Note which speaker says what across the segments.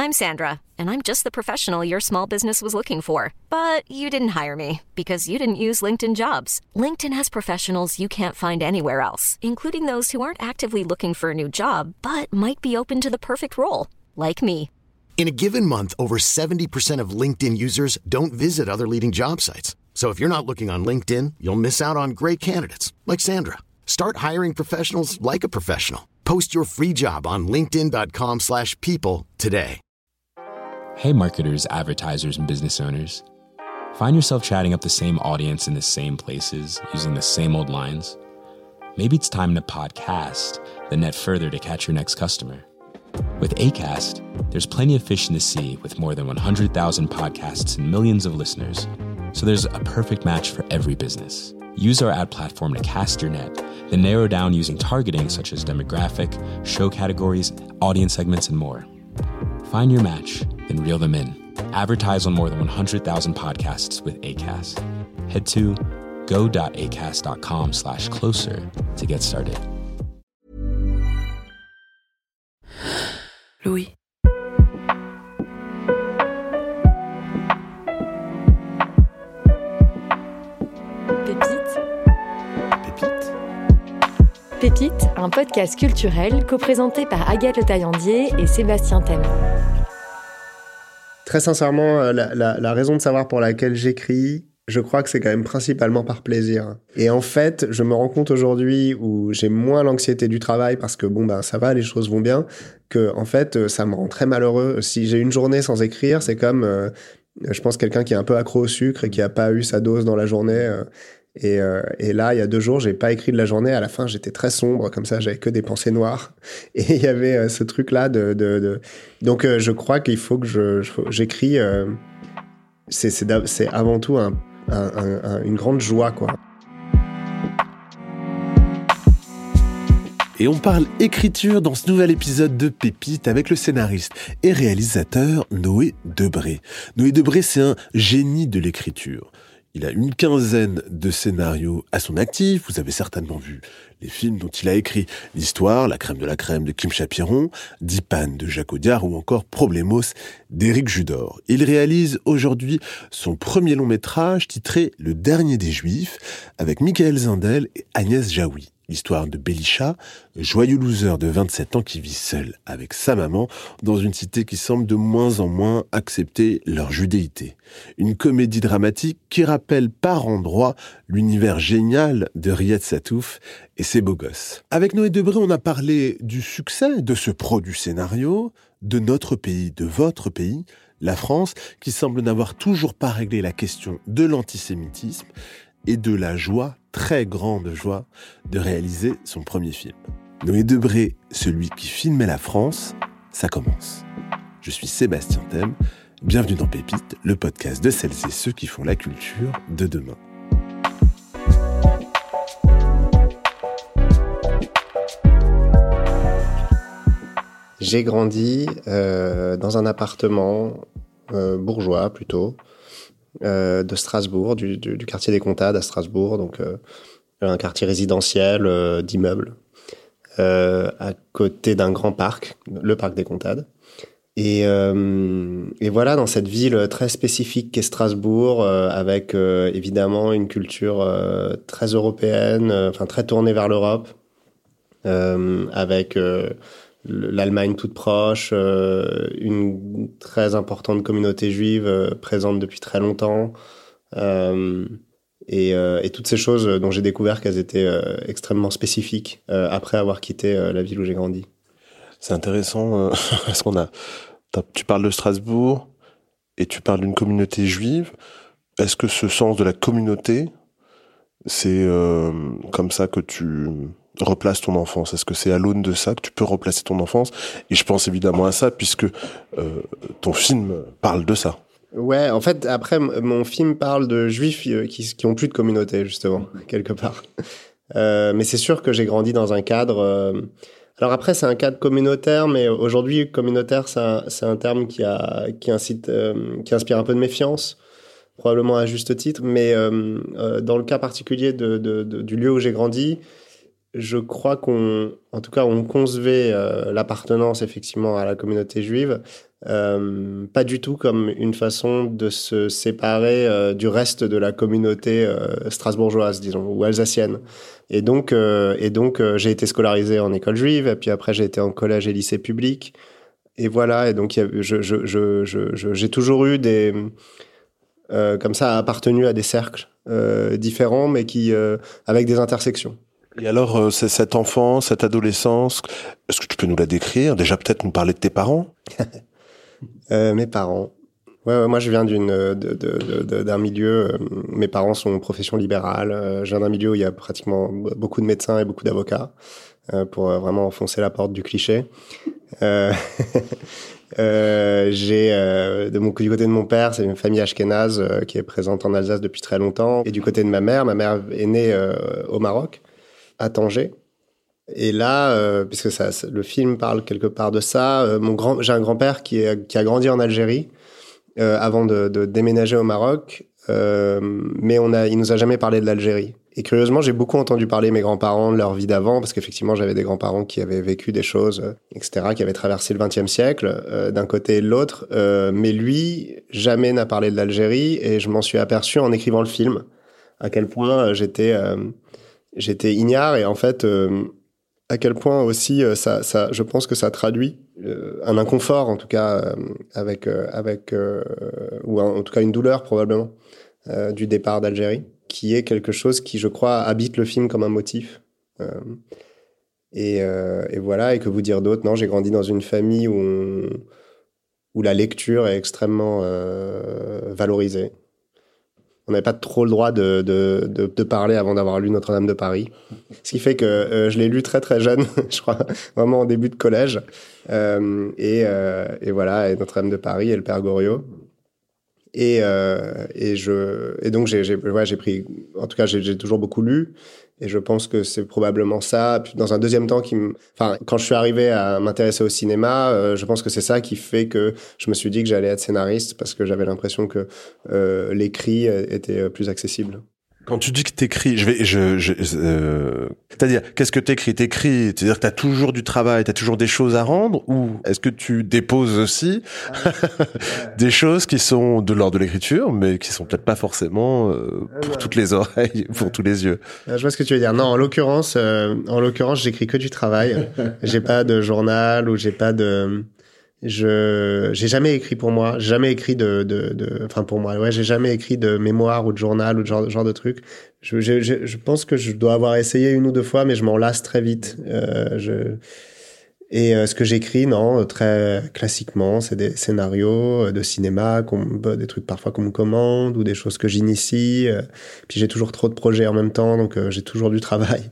Speaker 1: I'm Sandra, and I'm just the professional your small business was looking for. But you didn't hire me because you didn't use LinkedIn Jobs. LinkedIn has professionals you can't find anywhere else, including those who aren't actively looking for a new job, but might be open to the perfect role, like me.
Speaker 2: In a given month, over 70% of LinkedIn users don't visit other leading job sites. So if you're not looking on LinkedIn, you'll miss out on great candidates like Sandra. Start hiring professionals like a professional. Post your free job on linkedin.com/people today.
Speaker 3: Hey marketers, advertisers, and business owners. Find yourself chatting up the same audience in the same places, using the same old lines? Maybe it's time to podcast, then net further to catch your next customer. With Acast, there's plenty of fish in the sea with more than 100,000 podcasts and millions of listeners. So there's a perfect match for every business. Use our ad platform to cast your net, then narrow down using targeting such as demographic, show categories, audience segments, and more. Find your match, then reel them in. Advertise on more than 100,000 podcasts with Acast. Head to go.acast.com/closer to get started.
Speaker 4: Louis.
Speaker 5: Pépite, un podcast culturel co-présenté par Agathe Le Taillandier et Sébastien Thème.
Speaker 6: Très sincèrement, la raison de savoir pour laquelle j'écris, je crois que c'est quand même principalement par plaisir. Et en fait, je me rends compte aujourd'hui où j'ai moins l'anxiété du travail parce que ça va, les choses vont bien, que en fait, ça me rend très malheureux. Si j'ai une journée sans écrire, c'est comme, je pense, quelqu'un qui est un peu accro au sucre et qui a pas eu sa dose dans la journée. Et là, il y a 2 jours, j'ai pas écrit de la journée. À la fin, j'étais très sombre, comme ça, j'avais que des pensées noires. Et il y avait ce truc-là Donc, je crois qu'il faut que j'écris. C'est avant tout une grande joie, quoi.
Speaker 7: Et on parle écriture dans ce nouvel épisode de Pépite avec le scénariste et réalisateur Noé Debré. Noé Debré, c'est un génie de l'écriture. Il a une 15aine de scénarios à son actif. Vous avez certainement vu les films dont il a écrit l'histoire, La crème de la crème de Kim Chapiron, Dipan de Jacques Audiard ou encore Problemos d'Éric Judor. Il réalise aujourd'hui son premier long métrage titré Le Dernier des Juifs avec Michael Zindel et Agnès Jaoui. L'histoire de Belisha, joyeux loser de 27 ans qui vit seul avec sa maman dans une cité qui semble de moins en moins accepter leur judéité. Une comédie dramatique qui rappelle par endroits l'univers génial de Riyad Sattouf et ses beaux gosses. Avec Noé Debré, on a parlé du succès de ce produit scénario, de notre pays, de votre pays, la France, qui semble n'avoir toujours pas réglé la question de l'antisémitisme et de la joie, très grande joie, de réaliser son premier film. Noé Debré, celui qui filmait la France, ça commence. Je suis Sébastien Thème, bienvenue dans Pépite, le podcast de celles et ceux qui font la culture de demain.
Speaker 6: J'ai grandi dans un appartement bourgeois plutôt, de Strasbourg, du quartier des Comtades à Strasbourg, donc un quartier résidentiel d'immeubles, à côté d'un grand parc, le parc des Comtades. Et voilà, dans cette ville très spécifique qu'est Strasbourg, avec évidemment une culture très européenne, très tournée vers l'Europe, avec l'Allemagne toute proche, une très importante communauté juive présente depuis très longtemps, et toutes ces choses dont j'ai découvert qu'elles étaient extrêmement spécifiques après avoir quitté la ville où j'ai grandi.
Speaker 7: C'est intéressant parce tu parles de Strasbourg et tu parles d'une communauté juive. Est-ce que ce sens de la communauté, c'est comme ça que tu replaces ton enfance? Est-ce que c'est à l'aune de ça que tu peux replacer ton enfance? Et je pense évidemment à ça puisque ton film parle de ça.
Speaker 6: Ouais, en fait, après, mon film parle de juifs qui ont plus de communauté, justement, quelque part. Mais c'est sûr que j'ai grandi dans un cadre... Alors après, c'est un cadre communautaire, mais aujourd'hui, communautaire, c'est un terme qui inspire un peu de méfiance, probablement à juste titre. Mais dans le cas particulier du lieu où j'ai grandi, je crois on concevait l'appartenance effectivement à la communauté juive pas du tout comme une façon de se séparer du reste de la communauté strasbourgeoise, disons, ou alsacienne. Et donc j'ai été scolarisé en école juive, et puis après j'ai été en collège et lycée public. Et voilà, et donc j'ai toujours eu des comme ça appartenu à des cercles différents, mais qui avec des intersections.
Speaker 7: Et alors, cette enfance, cette adolescence, est-ce que tu peux nous la décrire? Déjà, peut-être nous parler de tes parents?
Speaker 6: Mes parents. Ouais, moi je viens d'un milieu. Mes parents sont en profession libérale. Je viens d'un milieu où il y a pratiquement beaucoup de médecins et beaucoup d'avocats pour vraiment enfoncer la porte du cliché. Du côté de mon père, c'est une famille ashkénaze qui est présente en Alsace depuis très longtemps. Et du côté de ma mère est née au Maroc, à Tanger. Et là, puisque le film parle quelque part de ça, j'ai un grand-père qui a grandi en Algérie avant de déménager au Maroc, mais il nous a jamais parlé de l'Algérie. Et curieusement, j'ai beaucoup entendu parler mes grands-parents de leur vie d'avant, parce qu'effectivement, j'avais des grands-parents qui avaient vécu des choses, etc., qui avaient traversé le XXe siècle, d'un côté et de l'autre. Mais lui, jamais n'a parlé de l'Algérie, et je m'en suis aperçu en écrivant le film, à quel point j'étais ignare, et en fait, à quel point aussi, je pense que ça traduit un inconfort, en tout cas, ou en tout cas une douleur, probablement, du départ d'Algérie, qui est quelque chose qui, je crois, habite le film comme un motif. Et voilà, et que vous dire d'autre? Non, j'ai grandi dans une famille où la lecture est extrêmement valorisée. On n'avait pas trop le droit de parler avant d'avoir lu Notre-Dame de Paris. Ce qui fait que je l'ai lu très très jeune, je crois, vraiment en début de collège. Et voilà, et Notre-Dame de Paris et le Père Goriot. Et donc j'ai pris, en tout cas j'ai toujours beaucoup lu, et je pense que c'est probablement ça. Puis dans un deuxième temps quand je suis arrivé à m'intéresser au cinéma, je pense que c'est ça qui fait que je me suis dit que j'allais être scénariste, parce que j'avais l'impression que l'écrit était plus accessible.
Speaker 7: Quand tu dis que t'écris, c'est-à-dire, qu'est-ce que t'écris? C'est-à-dire que t'as toujours du travail, t'as toujours des choses à rendre, ou est-ce que tu déposes aussi des choses qui sont de l'ordre de l'écriture, mais qui sont peut-être pas forcément pour toutes les oreilles, pour tous les yeux?
Speaker 6: Je vois ce que tu veux dire. Non, en l'occurrence, j'écris que du travail. J'ai pas de journal, ou j'ai pas de... j'ai jamais écrit pour moi, jamais écrit pour moi, ouais, j'ai jamais écrit de mémoire ou de journal ou de genre de truc. Je pense que je dois avoir essayé une ou deux fois, mais je m'en lasse très vite. Ce que j'écris, non, très classiquement, c'est des scénarios de cinéma, des trucs parfois qu'on me commande, ou des choses que j'initie. Puis j'ai toujours trop de projets en même temps, donc j'ai toujours du travail.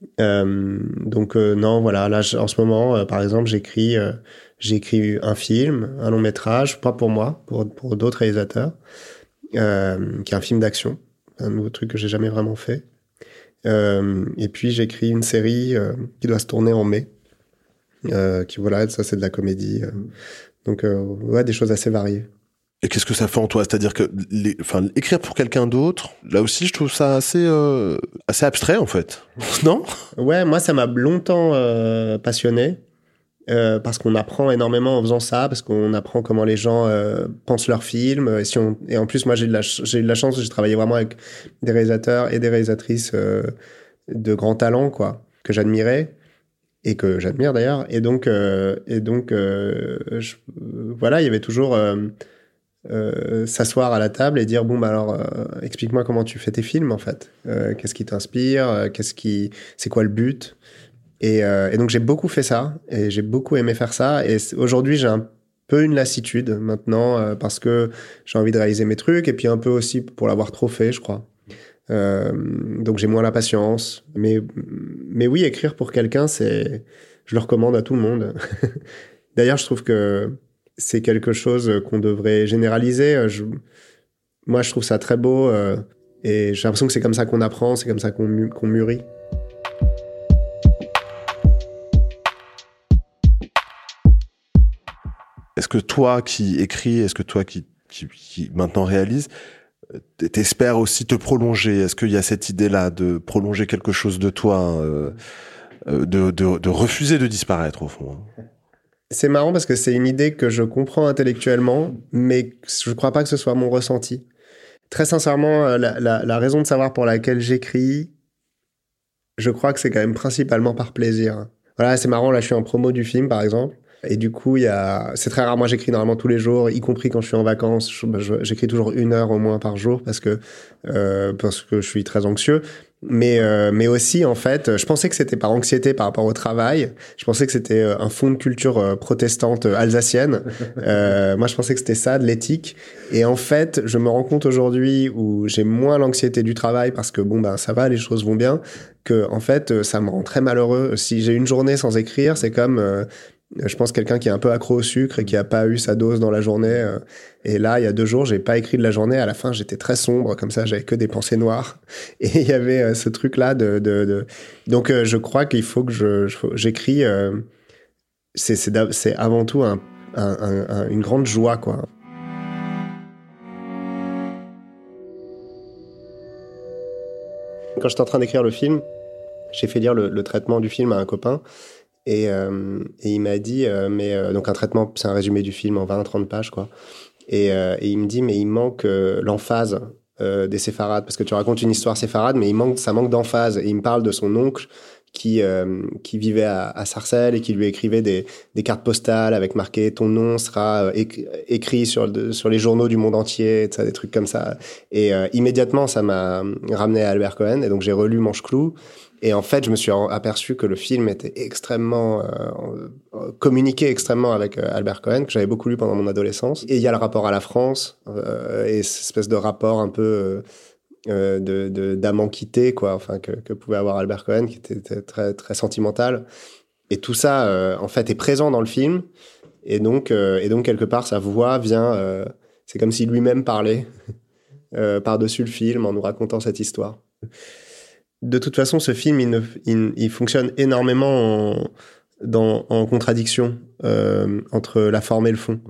Speaker 6: Non, voilà, là, en ce moment, par exemple, j'écris un film, un long métrage, pas pour moi, pour d'autres réalisateurs, qui est un film d'action, un nouveau truc que j'ai jamais vraiment fait. Et puis j'écris une série qui doit se tourner en mai, ça c'est de la comédie. Donc des choses assez variées.
Speaker 7: Et qu'est-ce que ça fait en toi? C'est-à-dire que écrire pour quelqu'un d'autre, là aussi je trouve ça assez abstrait en fait. Non? Ouais,
Speaker 6: moi ça m'a longtemps passionné. Parce qu'on apprend énormément en faisant ça, parce qu'on apprend comment les gens pensent leurs films. Et en plus, moi, j'ai eu de la chance, j'ai travaillé vraiment avec des réalisateurs et des réalisatrices de grand talent, quoi, que j'admirais et que j'admire d'ailleurs. Et donc, il y avait toujours s'asseoir à la table et dire explique-moi comment tu fais tes films en fait. Qu'est-ce qui t'inspire? C'est quoi le but? Et donc j'ai beaucoup fait ça, et j'ai beaucoup aimé faire ça, et aujourd'hui j'ai un peu une lassitude maintenant, parce que j'ai envie de réaliser mes trucs, et puis un peu aussi pour l'avoir trop fait, je crois. Donc j'ai moins la patience, mais oui, écrire pour quelqu'un, je le recommande à tout le monde. D'ailleurs, je trouve que c'est quelque chose qu'on devrait généraliser. Moi, je trouve ça très beau, et j'ai l'impression que c'est comme ça qu'on apprend, c'est comme ça qu'on mûrit.
Speaker 7: Est-ce que toi qui écris, est-ce que toi qui maintenant réalise, t'espères aussi te prolonger? Est-ce qu'il y a cette idée-là de prolonger quelque chose de toi, de refuser de disparaître au fond?
Speaker 6: C'est marrant parce que c'est une idée que je comprends intellectuellement, mais je ne crois pas que ce soit mon ressenti. Très sincèrement, la raison de savoir pour laquelle j'écris, je crois que c'est quand même principalement par plaisir. Voilà, c'est marrant, là je suis en promo du film par exemple. Et du coup, c'est très rare. Moi, j'écris normalement tous les jours, y compris quand je suis en vacances. J'écris toujours 1 heure au moins par jour parce que je suis très anxieux. Mais aussi, en fait, je pensais que c'était par anxiété par rapport au travail. Je pensais que c'était un fond de culture protestante alsacienne. Moi, je pensais que c'était ça, de l'éthique. Et en fait, je me rends compte aujourd'hui où j'ai moins l'anxiété du travail parce que ça va, les choses vont bien. Que en fait, ça me rend très malheureux. Si j'ai une journée sans écrire, c'est comme je pense quelqu'un qui est un peu accro au sucre et qui a pas eu sa dose dans la journée. Et là, il y a 2 jours, j'ai pas écrit de la journée. À la fin, j'étais très sombre, comme ça, j'avais que des pensées noires. Et il y avait ce truc-là Donc, je crois qu'il faut que j'écris. C'est avant tout une grande joie, quoi. Quand j'étais en train d'écrire le film, j'ai fait lire le traitement du film à un copain. Et il m'a dit, donc un traitement, c'est un résumé du film en 20-30 pages, quoi. Et il me dit, mais il manque l'emphase des séfarades, parce que tu racontes une histoire séfarade, mais ça manque d'emphase. Et il me parle de son oncle qui vivait à Sarcelles et qui lui écrivait des cartes postales avec marqué ton nom sera écrit sur les journaux du monde entier, des trucs comme ça. Et immédiatement, ça m'a ramené à Albert Cohen. Et donc j'ai relu Manche-Clou. Et en fait, je me suis aperçu que le film était extrêmement communiqué extrêmement avec Albert Cohen, que j'avais beaucoup lu pendant mon adolescence. Et il y a le rapport à la France et cette espèce de rapport un peu d'amant quitté, quoi, enfin que pouvait avoir Albert Cohen, qui était très très sentimental. Et tout ça, en fait, est présent dans le film. Et donc quelque part, sa voix vient. C'est comme si lui-même parlait par-dessus le film en nous racontant cette histoire. De toute façon, ce film, il fonctionne énormément en contradiction entre la forme et le fond.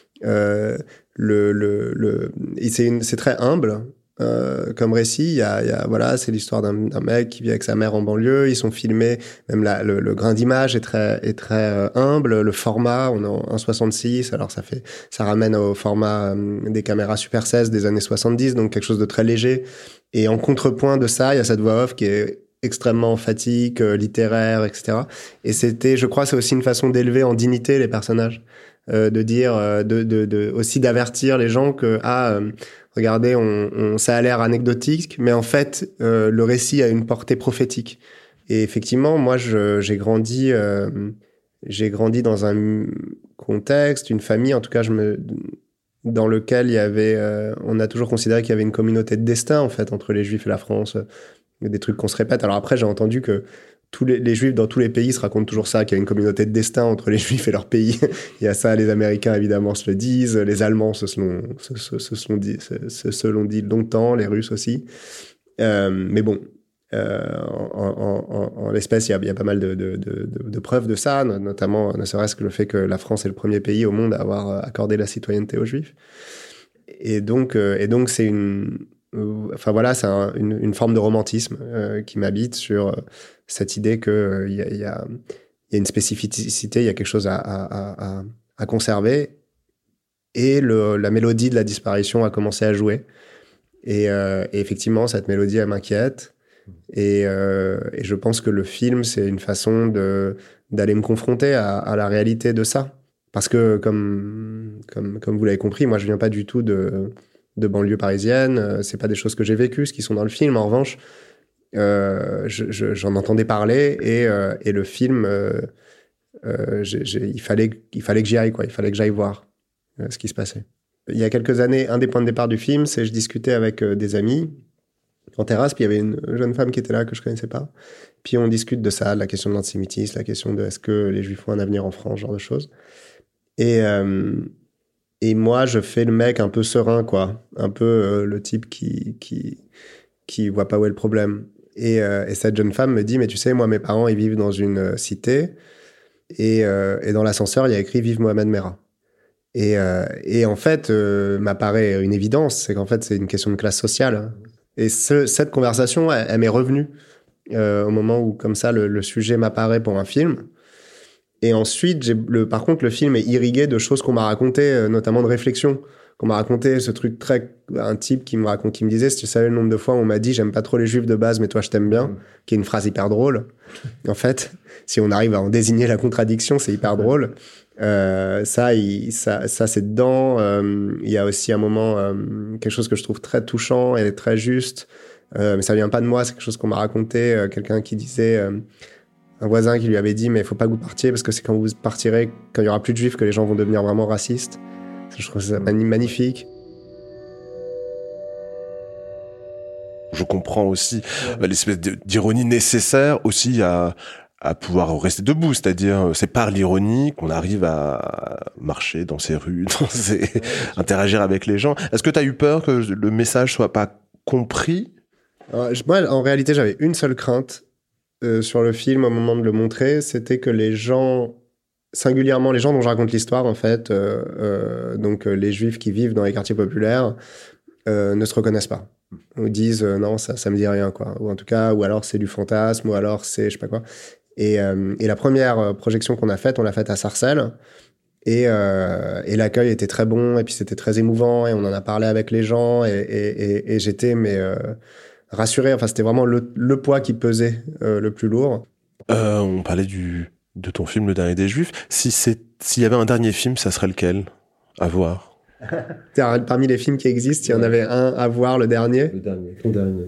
Speaker 6: C'est très humble comme récit. Voilà, c'est l'histoire d'un mec qui vit avec sa mère en banlieue. Ils sont filmés, même le grain d'image est très humble. Le format, on est en 1,66, alors ça ramène au format des caméras Super 16 des années 70, donc quelque chose de très léger. Et en contrepoint de ça, il y a cette voix off qui est extrêmement emphatique, littéraire, etc. Et je crois, c'est aussi une façon d'élever en dignité les personnages, de dire, aussi d'avertir les gens que regardez, ça a l'air anecdotique, mais en fait, le récit a une portée prophétique. Et effectivement, moi, j'ai grandi dans un contexte, une famille, en tout cas, dans lequel il y avait, on a toujours considéré qu'il y avait une communauté de destin, en fait, entre les Juifs et la France. Des trucs qu'on se répète. Alors après, j'ai entendu que tous les Juifs dans tous les pays se racontent toujours ça, qu'il y a une communauté de destin entre les Juifs et leur pays. Il y a ça, les Américains, évidemment, se le disent. Les Allemands se l'ont dit longtemps, les Russes aussi. Mais bon, en l'espèce, il y a pas mal de preuves de ça, notamment, ne serait-ce que le fait que la France est le premier pays au monde à avoir accordé la citoyenneté aux Juifs. Et donc c'est enfin voilà, c'est une forme de romantisme qui m'habite sur cette idée que il y a une spécificité, il y a quelque chose à conserver. Et la mélodie de la disparition a commencé à jouer. Et effectivement, cette mélodie, elle m'inquiète. Et je pense que le film, c'est une façon d'aller me confronter à la réalité de ça. Parce que, comme vous l'avez compris, moi, je viens pas du tout de banlieue parisienne. C'est pas des choses que j'ai vécues, ce qui sont dans le film. En revanche, j'en entendais parler et le film, il fallait que j'y aille, quoi. Il fallait que j'aille voir ce qui se passait. Il y a quelques années, un des points de départ du film, c'est que je discutais avec des amis en terrasse, puis il y avait une jeune femme qui était là que je connaissais pas. Puis on discute de ça, de la question de l'antisémitisme, la question de est-ce que les Juifs ont un avenir en France, ce genre de choses. Et moi, je fais le mec un peu serein, quoi. Un peu le type qui voit pas où est le problème. Et cette jeune femme me dit, mais tu sais, moi, mes parents, ils vivent dans une cité. Et dans l'ascenseur, il y a écrit « Vive Mohamed Merah ». Et en fait, m'apparaît une évidence, c'est qu'en fait, c'est une question de classe sociale. Et cette conversation, elle m'est revenue au moment où, comme ça, le sujet m'apparaît pour un film. Et ensuite, par contre, le film est irrigué de choses qu'on m'a racontées, notamment de réflexions. Qu'on m'a raconté ce truc un type qui me disait, si tu savais le nombre de fois où on m'a dit, j'aime pas trop les juifs de base, mais toi, je t'aime bien, qui est une phrase hyper drôle. En fait, si on arrive à en désigner la contradiction, c'est hyper drôle. Ça, c'est dedans. Il y a aussi un moment, quelque chose que je trouve très touchant et très juste. Mais ça vient pas de moi, c'est quelque chose qu'on m'a raconté. Quelqu'un qui disait, un voisin qui lui avait dit, mais il faut pas que vous partiez parce que c'est quand vous partirez, quand il y aura plus de juifs, que les gens vont devenir vraiment racistes. Je trouve ça magnifique.
Speaker 7: Je comprends aussi l'espèce d'ironie nécessaire aussi à pouvoir rester debout. C'est-à-dire, c'est par l'ironie qu'on arrive à marcher dans ces rues, interagir avec les gens. Est-ce que tu as eu peur que le message soit pas compris ?
Speaker 6: Moi, en réalité, j'avais une seule crainte sur le film au moment de le montrer, c'était que les gens... singulièrement les gens dont je raconte l'histoire, en fait, donc les juifs qui vivent dans les quartiers populaires, ne se reconnaissent pas. Ou disent non, ça me dit rien, quoi. Ou en tout cas, ou alors c'est du fantasme, ou alors c'est je sais pas quoi. Et la première projection qu'on a faite, on l'a faite à Sarcelles. Et l'accueil était très bon, et puis c'était très émouvant, et on en a parlé avec les gens, et j'étais rassuré. Enfin, c'était vraiment le poids qui pesait le plus lourd.
Speaker 7: On parlait de ton film Le Dernier des Juifs. S'il y avait un dernier film, ça serait lequel à voir?
Speaker 6: Parmi les films qui existent, il y en avait un à voir, le dernier.
Speaker 7: Le dernier, ton dernier.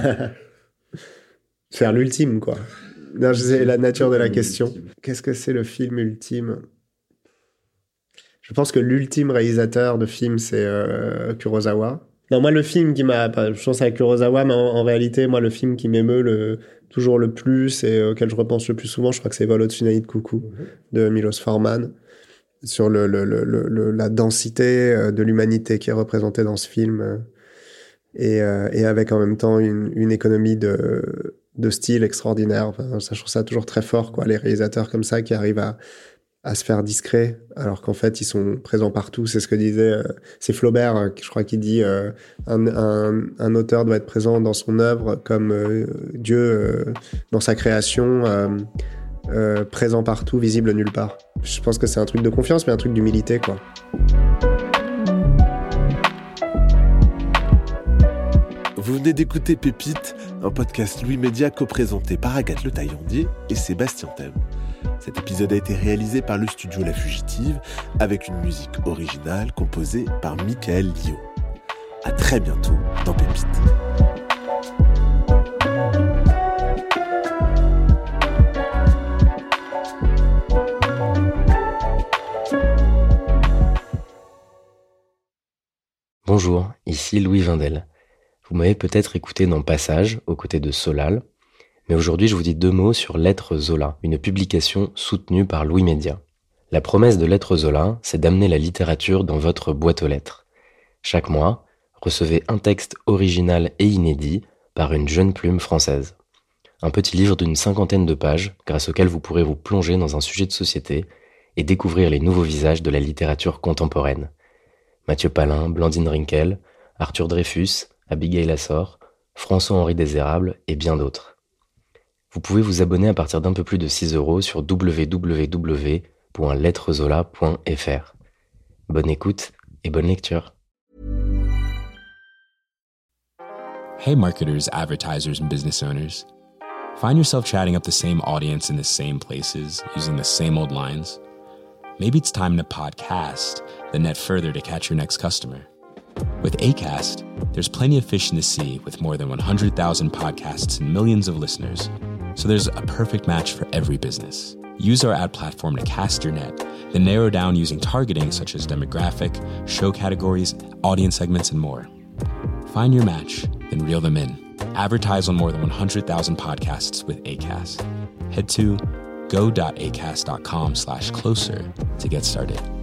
Speaker 6: Faire l'ultime, quoi. Non, je sais la nature de la question. Qu'est-ce que c'est le film ultime? Je pense que l'ultime réalisateur de film, c'est Kurosawa. Non, moi, le film qui m'a... Je pense à Kurosawa, mais en réalité, moi, le film qui m'émeut toujours le plus et auquel je repense le plus souvent, je crois que c'est Vol au-dessus d'un nid de coucou de Milos Forman, sur la densité de l'humanité qui est représentée dans ce film, et avec en même temps une économie de style extraordinaire. Enfin, ça, je trouve ça toujours très fort, quoi, les réalisateurs comme ça qui arrivent à se faire discret, alors qu'en fait, ils sont présents partout. C'est ce que disait... c'est Flaubert, je crois, qui dit un auteur doit être présent dans son œuvre comme Dieu dans sa création, présent partout, visible nulle part. Je pense que c'est un truc de confiance, mais un truc d'humilité, quoi.
Speaker 7: Vous venez d'écouter Pépite, un podcast Louis Média co-présenté par Agathe Le Taillandier et Sébastien Thème. Cet épisode a été réalisé par le studio La Fugitive avec une musique originale composée par Michael Lio. À très bientôt dans Pépite.
Speaker 4: Bonjour, ici Louis Vindel. Vous m'avez peut-être écouté dans Passage, aux côtés de Solal, mais aujourd'hui je vous dis 2 mots sur Lettres Zola, une publication soutenue par Louis Média. La promesse de Lettres Zola, c'est d'amener la littérature dans votre boîte aux lettres. Chaque mois, recevez un texte original et inédit par une jeune plume française. Un petit livre d'une 50aine de pages, grâce auquel vous pourrez vous plonger dans un sujet de société et découvrir les nouveaux visages de la littérature contemporaine. Mathieu Palin, Blandine Rinkel, Arthur Dreyfus, Abigail Assor, François-Henri Désérable et bien d'autres. Vous pouvez vous abonner à partir d'un peu plus de 6 € sur www.lettrezola.fr. Bonne écoute et bonne lecture.
Speaker 3: Hey marketers, advertisers, and business owners. Find yourself chatting up the same audience in the same places, using the same old lines? Maybe it's time to podcast, then net further to catch your next customer. With Acast, there's plenty of fish in the sea with more than 100,000 podcasts and millions of listeners. So there's a perfect match for every business. Use our ad platform to cast your net, then narrow down using targeting such as demographic, show categories, audience segments, and more. Find your match, then reel them in. Advertise on more than 100,000 podcasts with Acast. Head to go.acast.com/closer to get started.